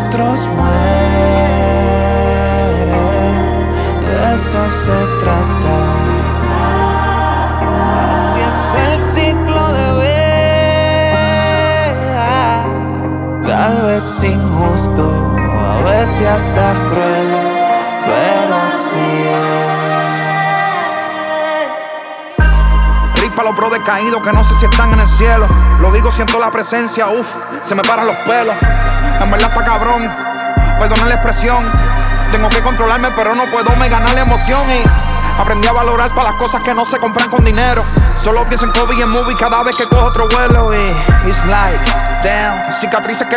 otros mueren, de eso se trata. Así es el ciclo de vida, tal vez injusto, a veces hasta cruel, pero así es. Rip pa' los bros decaídos que no sé si están en el cielo. Lo digo, siento la presencia, se me paran los pelos. En verdad está cabrón, perdonen la expresión. Tengo que controlarme pero no puedo me ganar la emoción. Y aprendí a valorar para las cosas que no se compran con dinero. Solo pienso en Kobe y en movie cada vez que cojo otro vuelo. Y it's like, damn, cicatrices que